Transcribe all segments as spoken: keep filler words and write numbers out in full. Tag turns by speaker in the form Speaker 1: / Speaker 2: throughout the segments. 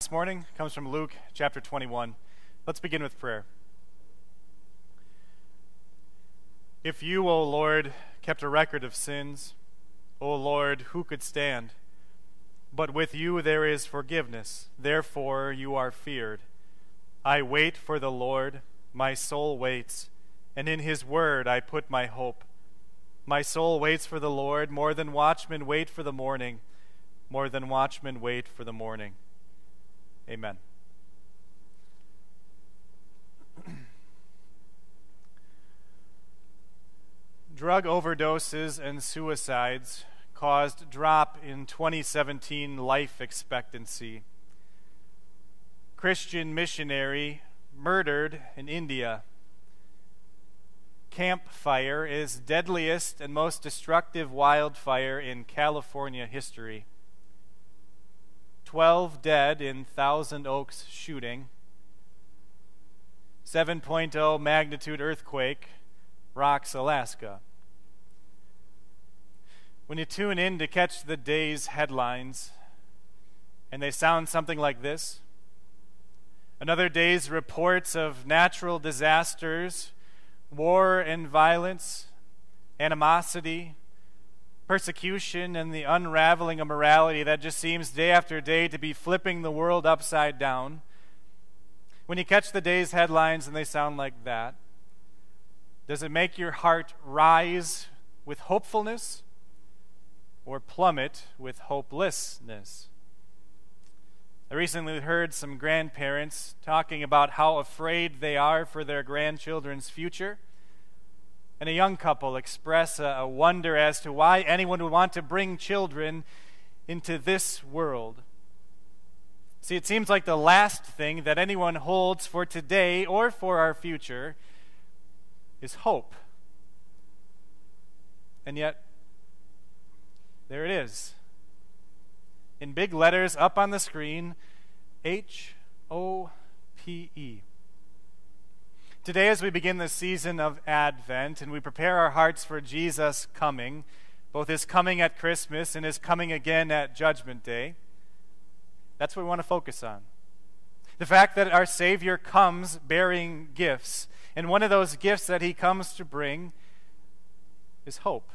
Speaker 1: This morning comes from Luke chapter twenty-one. Let's begin with prayer. If you, O Lord, kept a record of sins, O Lord, who could stand? But with you there is forgiveness, therefore you are feared. I wait for the Lord, my soul waits, and in his word I put my hope. My soul waits for the Lord, more than watchmen wait for the morning, more than watchmen wait for the morning. Amen. Drug overdoses and suicides caused drop in twenty seventeen life expectancy. Christian missionary murdered in India. Campfire is deadliest and most destructive wildfire in California history. Twelve dead in Thousand Oaks shooting. seven point oh magnitude earthquake rocks Alaska. When you tune in to catch the day's headlines, and they sound something like this: another day's reports of natural disasters, war and violence, animosity, persecution, and the unraveling of morality that just seems day after day to be flipping the world upside down. When you catch the day's headlines and they sound like that, does it make your heart rise with hopefulness or plummet with hopelessness? I recently heard some grandparents talking about how afraid they are for their grandchildren's future, and a young couple express a, a wonder as to why anyone would want to bring children into this world. See, it seems like the last thing that anyone holds for today or for our future is hope. And yet, there it is. In big letters up on the screen, H O P E. Today, as we begin the season of Advent and we prepare our hearts for Jesus' coming, both his coming at Christmas and his coming again at Judgment Day, that's what we want to focus on. The fact that our Savior comes bearing gifts, and one of those gifts that he comes to bring is hope.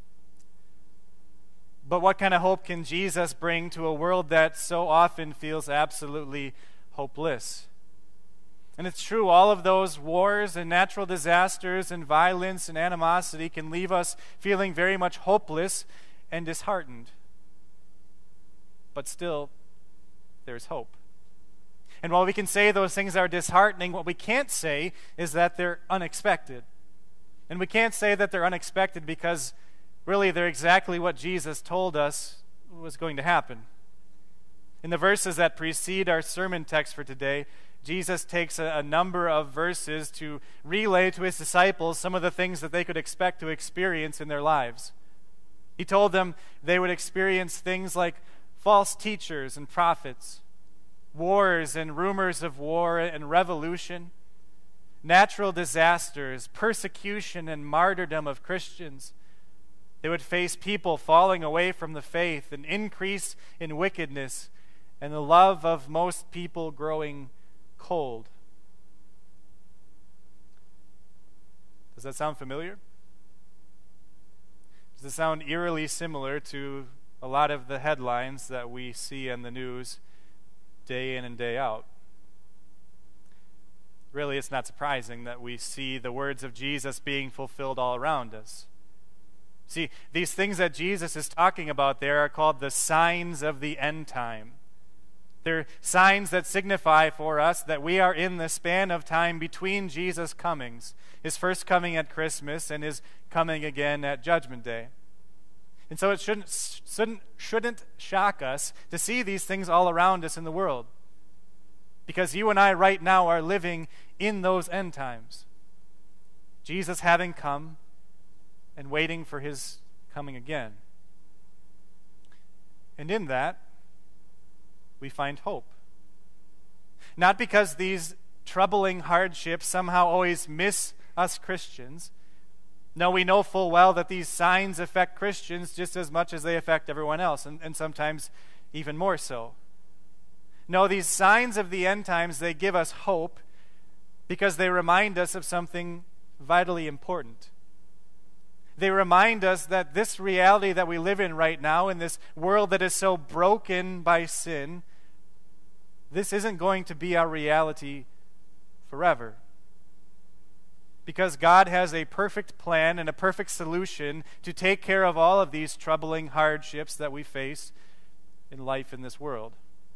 Speaker 1: But what kind of hope can Jesus bring to a world that so often feels absolutely hopeless? And it's true, all of those wars and natural disasters and violence and animosity can leave us feeling very much hopeless and disheartened. But still, there's hope. And while we can say those things are disheartening, what we can't say is that they're unexpected. And we can't say that they're unexpected because really they're exactly what Jesus told us was going to happen. In the verses that precede our sermon text for today, Jesus takes a, a number of verses to relay to his disciples some of the things that they could expect to experience in their lives. He told them they would experience things like false teachers and prophets, wars and rumors of war and revolution, natural disasters, persecution and martyrdom of Christians. They would face people falling away from the faith, an increase in wickedness, and the love of most people growing cold. Does that sound familiar? Does it sound eerily similar to a lot of the headlines that we see in the news day in and day out? Really, it's not surprising that we see the words of Jesus being fulfilled all around us. See, these things that Jesus is talking about there are called the signs of the end time. They're signs that signify for us that we are in the span of time between Jesus' comings, his first coming at Christmas and his coming again at Judgment Day. And so it shouldn't, shouldn't, shouldn't shock us to see these things all around us in the world, because you and I right now are living in those end times. Jesus having come and waiting for his coming again. And in that, we find hope. Not because these troubling hardships somehow always miss us Christians. No, we know full well that these signs affect Christians just as much as they affect everyone else, and, and sometimes even more so. No, these signs of the end times, they give us hope because they remind us of something vitally important. They remind us that this reality that we live in right now, in this world that is so broken by sin, this isn't going to be our reality forever. Because God has a perfect plan and a perfect solution to take care of all of these troubling hardships that we face in life in this world.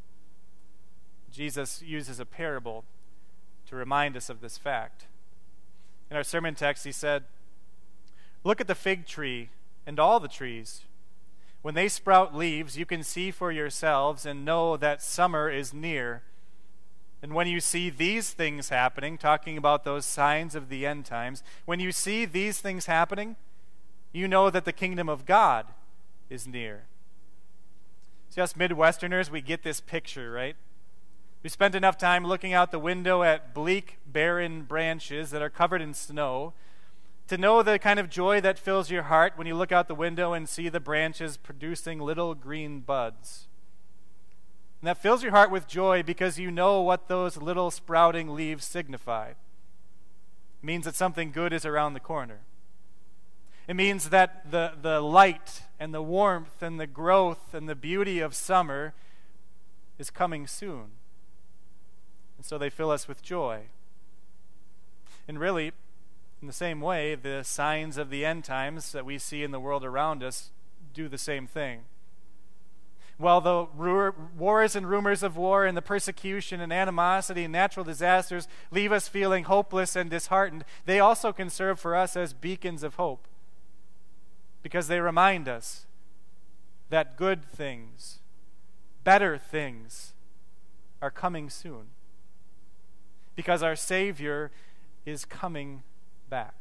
Speaker 1: Jesus uses a parable to remind us of this fact. In our sermon text, he said, "Look at the fig tree and all the trees. When they sprout leaves, you can see for yourselves and know that summer is near. And when you see these things happening," talking about those signs of the end times, "when you see these things happening, you know that the kingdom of God is near." See, us Midwesterners, we get this picture, right? We spent enough time looking out the window at bleak, barren branches that are covered in snow to know the kind of joy that fills your heart when you look out the window and see the branches producing little green buds. And that fills your heart with joy because you know what those little sprouting leaves signify. It means that something good is around the corner. It means that the, the light and the warmth and the growth and the beauty of summer is coming soon. And so they fill us with joy. And really, in the same way, the signs of the end times that we see in the world around us do the same thing. While the wars and rumors of war and the persecution and animosity and natural disasters leave us feeling hopeless and disheartened, they also can serve for us as beacons of hope because they remind us that good things, better things are coming soon because our Savior is coming back.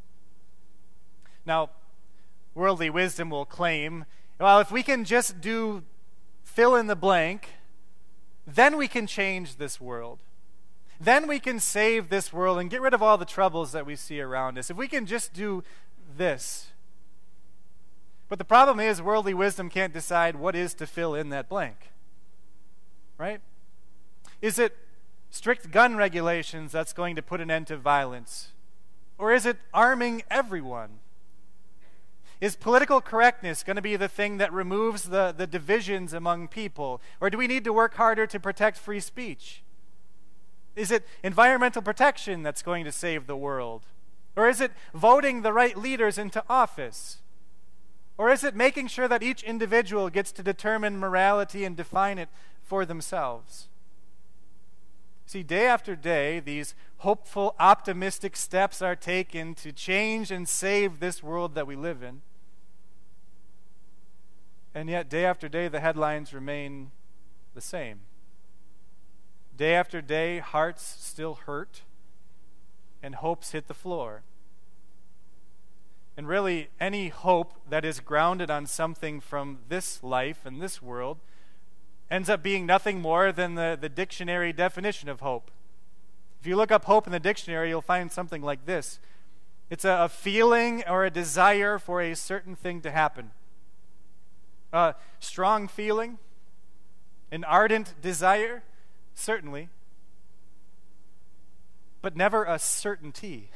Speaker 1: Now, worldly wisdom will claim, well, if we can just do fill in the blank, then we can change this world. Then we can save this world and get rid of all the troubles that we see around us. If we can just do this. But the problem is worldly wisdom can't decide what is to fill in that blank. Right? Is it strict gun regulations that's going to put an end to violence? Or is it arming everyone? Is political correctness going to be the thing that removes the, the divisions among people? Or do we need to work harder to protect free speech? Is it environmental protection that's going to save the world? Or is it voting the right leaders into office? Or is it making sure that each individual gets to determine morality and define it for themselves? See, day after day, these hopeful, optimistic steps are taken to change and save this world that we live in. And yet, day after day, the headlines remain the same. Day after day, hearts still hurt, and hopes hit the floor. And really, any hope that is grounded on something from this life and this world ends up being nothing more than the, the dictionary definition of hope. If you look up hope in the dictionary, you'll find something like this. It's a, a feeling or a desire for a certain thing to happen. A strong feeling, an ardent desire, certainly, but never a certainty.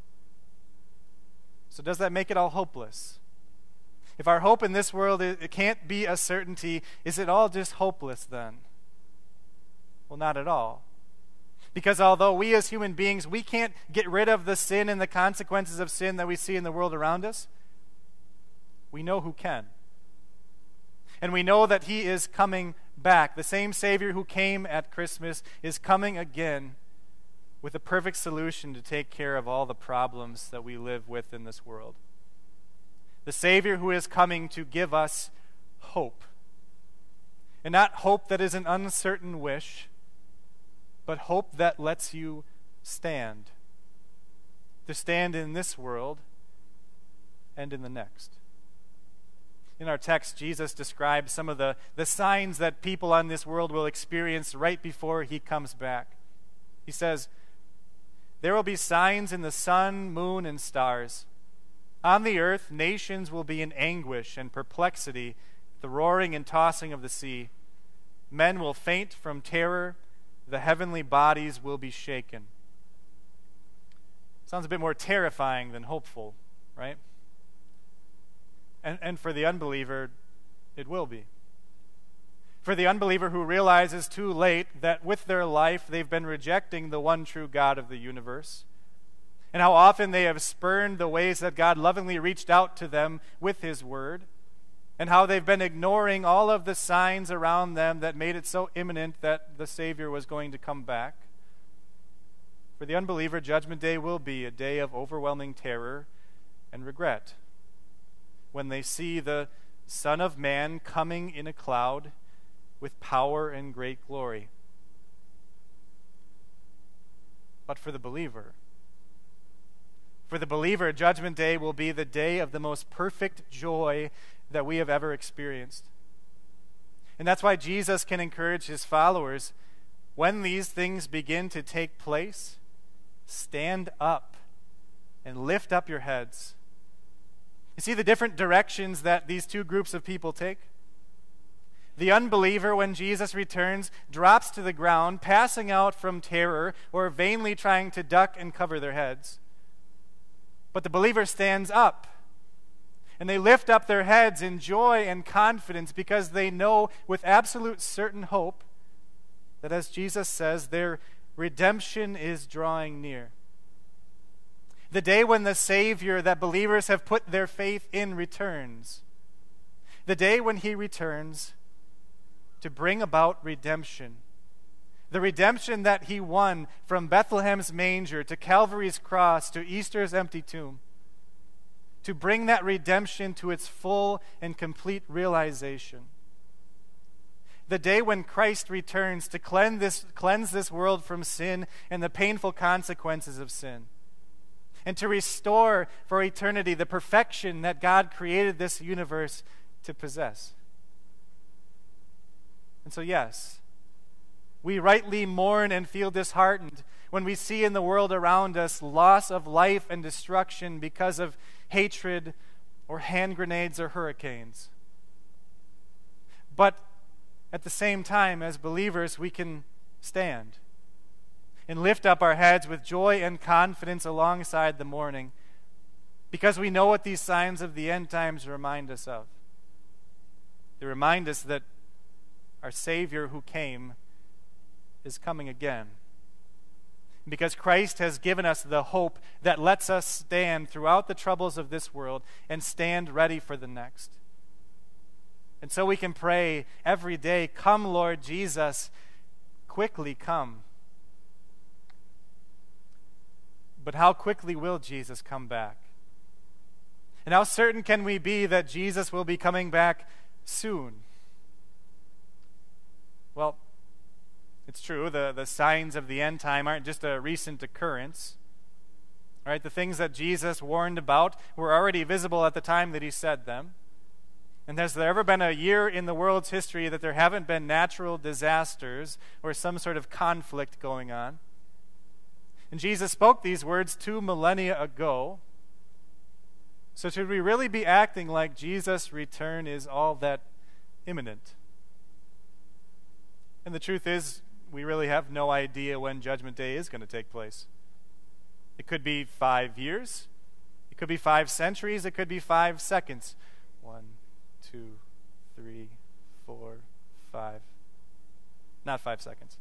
Speaker 1: So does that make it all hopeless? If our hope in this world it can't be a certainty, is it all just hopeless then? Well, not at all. Because although we as human beings, we can't get rid of the sin and the consequences of sin that we see in the world around us, we know who can. And we know that he is coming back. The same Savior who came at Christmas is coming again with a perfect solution to take care of all the problems that we live with in this world. The Savior who is coming to give us hope. And not hope that is an uncertain wish, but hope that lets you stand. To stand in this world and in the next. In our text, Jesus describes some of the, the signs that people on this world will experience right before he comes back. He says, "There will be signs in the sun, moon, and stars. On the earth, nations will be in anguish and perplexity, the roaring and tossing of the sea. Men will faint from terror. The heavenly bodies will be shaken. Sounds a bit more terrifying than hopeful, right? And, and for the unbeliever, it will be. For the unbeliever who realizes too late that with their life they've been rejecting the one true God of the universe, and how often they have spurned the ways that God lovingly reached out to them with His Word, and how they've been ignoring all of the signs around them that made it so imminent that the Savior was going to come back. For the unbeliever, Judgment Day will be a day of overwhelming terror and regret when they see the Son of Man coming in a cloud with power and great glory. But for the believer, for the believer, Judgment Day will be the day of the most perfect joy that we have ever experienced. And that's why Jesus can encourage His followers, when these things begin to take place, stand up and lift up your heads. You see the different directions that these two groups of people take? The unbeliever, when Jesus returns, drops to the ground, passing out from terror or vainly trying to duck and cover their heads. But the believer stands up, and they lift up their heads in joy and confidence because they know with absolute certain hope that, as Jesus says, their redemption is drawing near. The day when the Savior that believers have put their faith in returns. The day when He returns to bring about redemption. The redemption that He won from Bethlehem's manger to Calvary's cross to Easter's empty tomb. To bring that redemption to its full and complete realization. The day when Christ returns to cleanse this, cleanse this world from sin and the painful consequences of sin. And to restore for eternity the perfection that God created this universe to possess. And so, yes, we rightly mourn and feel disheartened when we see in the world around us loss of life and destruction because of hatred or hand grenades or hurricanes. But at the same time, as believers, we can stand and lift up our heads with joy and confidence alongside the mourning, because we know what these signs of the end times remind us of. They remind us that our Savior who came is coming again. Because Christ has given us the hope that lets us stand throughout the troubles of this world and stand ready for the next. And so we can pray every day, "Come, Lord Jesus, quickly come." But how quickly will Jesus come back? And how certain can we be that Jesus will be coming back soon? Well, it's true, the, the signs of the end time aren't just a recent occurrence. Right? The things that Jesus warned about were already visible at the time that He said them. And has there ever been a year in the world's history that there haven't been natural disasters or some sort of conflict going on? And Jesus spoke these words two millennia ago. So should we really be acting like Jesus' return is all that imminent? And the truth is, we really have no idea when Judgment Day is going to take place. It could be five years. It could be five centuries. It could be five seconds. One, two, three, four, five. Not five seconds.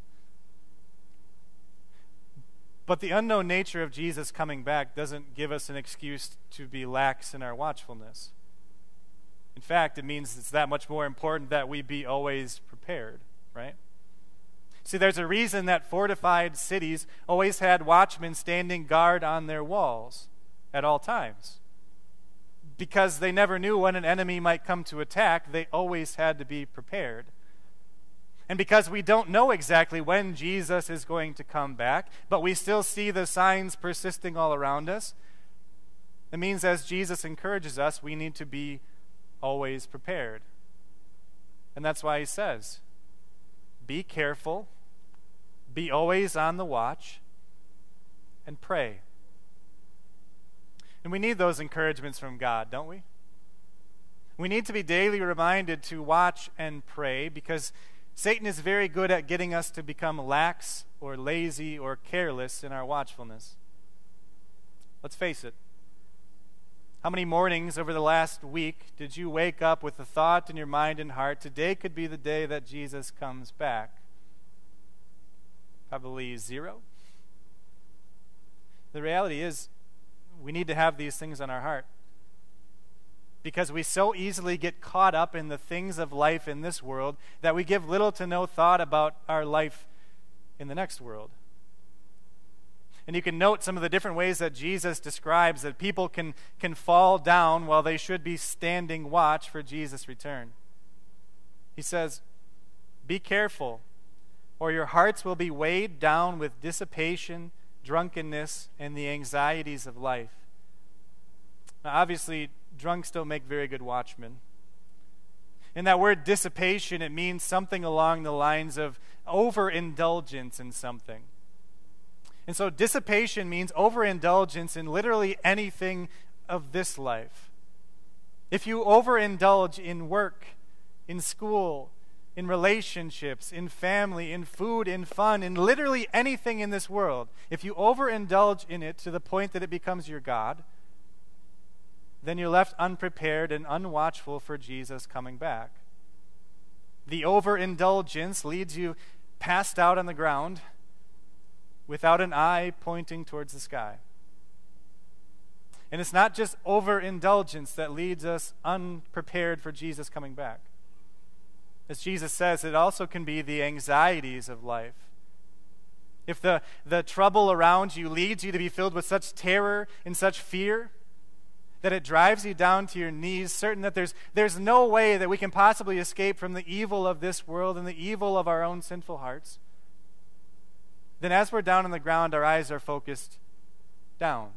Speaker 1: But the unknown nature of Jesus coming back doesn't give us an excuse to be lax in our watchfulness. In fact, it means it's that much more important that we be always prepared, right? See, there's a reason that fortified cities always had watchmen standing guard on their walls at all times. Because they never knew when an enemy might come to attack, they always had to be prepared. And because we don't know exactly when Jesus is going to come back, but we still see the signs persisting all around us, it means as Jesus encourages us, we need to be always prepared. And that's why He says, be careful, be always on the watch, and pray. And we need those encouragements from God, don't we? We need to be daily reminded to watch and pray because, Satan is very good at getting us to become lax or lazy or careless in our watchfulness. Let's face it. How many mornings over the last week did you wake up with the thought in your mind and heart, today could be the day that Jesus comes back? Probably zero. The reality is, we need to have these things on our heart, because we so easily get caught up in the things of life in this world that we give little to no thought about our life in the next world. And you can note some of the different ways that Jesus describes that people can, can fall down while they should be standing watch for Jesus' return. He says, "Be careful, or your hearts will be weighed down with dissipation, drunkenness, and the anxieties of life." Now, obviously, drunks don't make very good watchmen. In that word dissipation, it means something along the lines of overindulgence in something. And so dissipation means overindulgence in literally anything of this life. If you overindulge in work, in school, in relationships, in family, in food, in fun, in literally anything in this world, if you overindulge in it to the point that it becomes your God, then you're left unprepared and unwatchful for Jesus coming back. The overindulgence leads you passed out on the ground without an eye pointing towards the sky. And it's not just overindulgence that leads us unprepared for Jesus coming back. As Jesus says, it also can be the anxieties of life. If the, the trouble around you leads you to be filled with such terror and such fear that it drives you down to your knees, certain that there's, there's no way that we can possibly escape from the evil of this world and the evil of our own sinful hearts, then as we're down on the ground, our eyes are focused down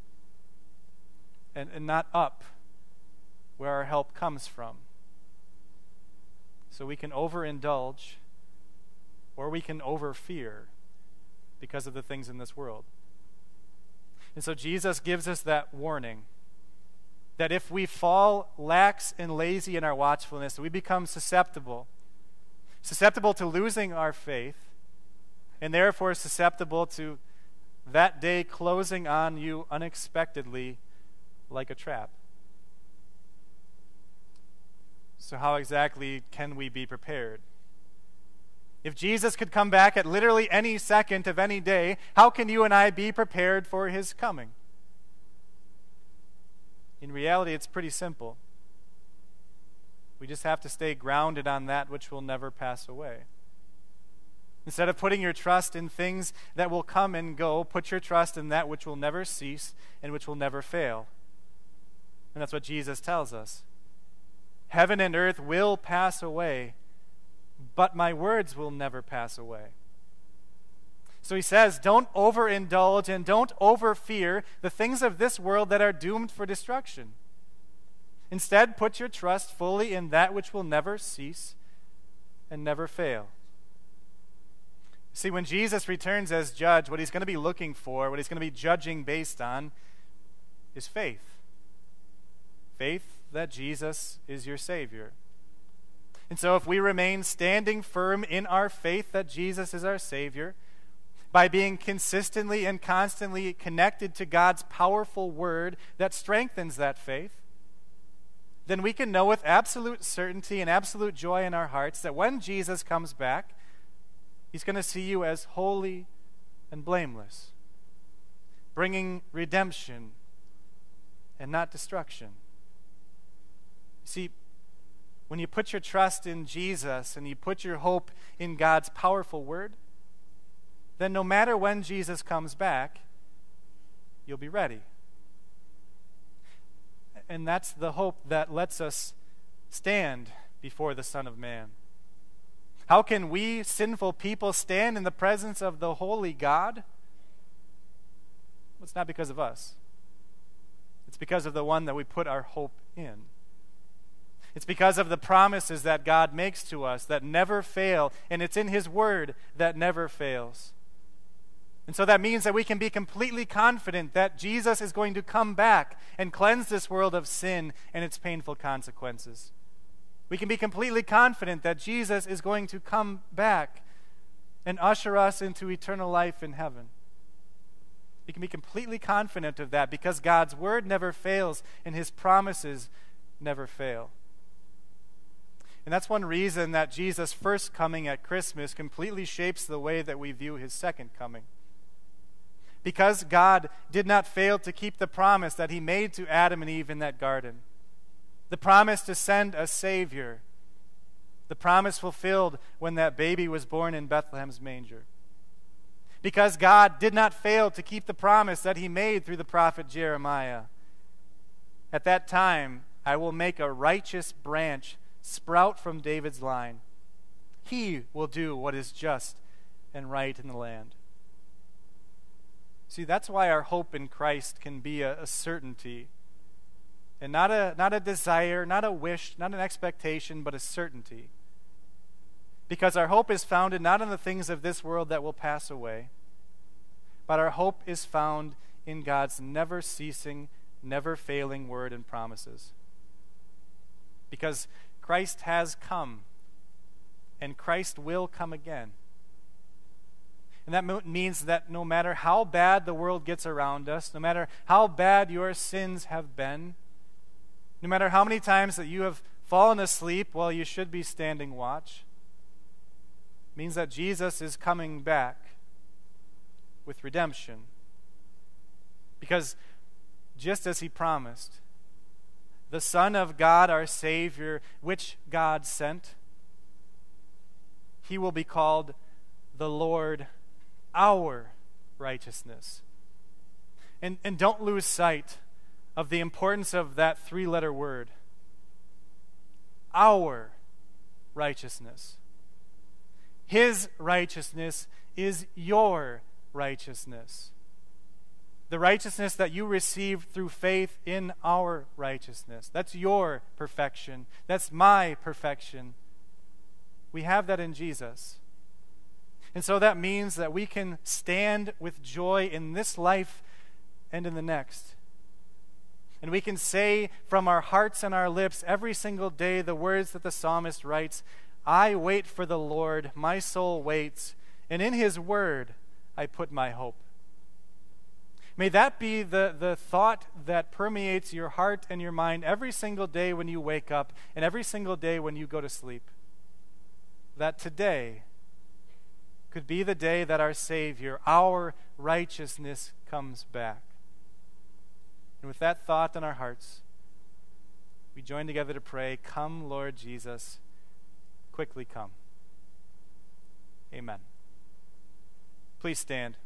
Speaker 1: and, and not up, where our help comes from. So we can overindulge, or we can overfear because of the things in this world. And so Jesus gives us that warning that if we fall lax and lazy in our watchfulness, we become susceptible, susceptible to losing our faith, and therefore susceptible to that day closing on you unexpectedly like a trap. So how exactly can we be prepared? If Jesus could come back at literally any second of any day, how can you and I be prepared for his coming? In reality, it's pretty simple. We just have to stay grounded on that which will never pass away. Instead of putting your trust in things that will come and go, put your trust in that which will never cease and which will never fail. And that's what Jesus tells us. Heaven and earth will pass away, but my words will never pass away. So he says, don't overindulge and don't overfear the things of this world that are doomed for destruction. Instead, put your trust fully in that which will never cease and never fail. See, when Jesus returns as judge, what he's going to be looking for, what he's going to be judging based on, is faith. Faith that Jesus is your Savior. And so if we remain standing firm in our faith that Jesus is our Savior, by being consistently and constantly connected to God's powerful word that strengthens that faith, then we can know with absolute certainty and absolute joy in our hearts that when Jesus comes back, he's going to see you as holy and blameless, bringing redemption and not destruction. See, when you put your trust in Jesus and you put your hope in God's powerful word, then no matter when Jesus comes back, you'll be ready. And that's the hope that lets us stand before the Son of Man. How can we sinful people stand in the presence of the holy God? Well, it's not because of us. It's because of the one that we put our hope in. It's because of the promises that God makes to us that never fail, and it's in his word that never fails. And so that means that we can be completely confident that Jesus is going to come back and cleanse this world of sin and its painful consequences. We can be completely confident that Jesus is going to come back and usher us into eternal life in heaven. We can be completely confident of that because God's word never fails and his promises never fail. And that's one reason that Jesus' first coming at Christmas completely shapes the way that we view his second coming. Because God did not fail to keep the promise that he made to Adam and Eve in that garden. The promise to send a Savior. The promise fulfilled when that baby was born in Bethlehem's manger. Because God did not fail to keep the promise that he made through the prophet Jeremiah. At that time, I will make a righteous branch sprout from David's line. He will do what is just and right in the land. See, that's why our hope in Christ can be a, a certainty. And not a, not a desire, not a wish, not an expectation, but a certainty. Because our hope is founded not in the things of this world that will pass away, but our hope is found in God's never-ceasing, never-failing word and promises. Because Christ has come, and Christ will come again. And that mo- means that no matter how bad the world gets around us, no matter how bad your sins have been, no matter how many times that you have fallen asleep while you should be standing watch, means that Jesus is coming back with redemption. Because just as he promised, the Son of God, our Savior, which God sent, he will be called the Lord, our righteousness. And, and don't lose sight of the importance of that three-letter word. Our righteousness. His righteousness is your righteousness. The righteousness that you received through faith in our righteousness. That's your perfection. That's my perfection. We have that in Jesus. And so that means that we can stand with joy in this life and in the next. And we can say from our hearts and our lips every single day the words that the psalmist writes, I wait for the Lord, my soul waits, and in his word I put my hope. May that be the, the thought that permeates your heart and your mind every single day when you wake up and every single day when you go to sleep. That today could be the day that our Savior, our righteousness, comes back. And with that thought in our hearts, we join together to pray, come, Lord Jesus, quickly come. Amen. Please stand.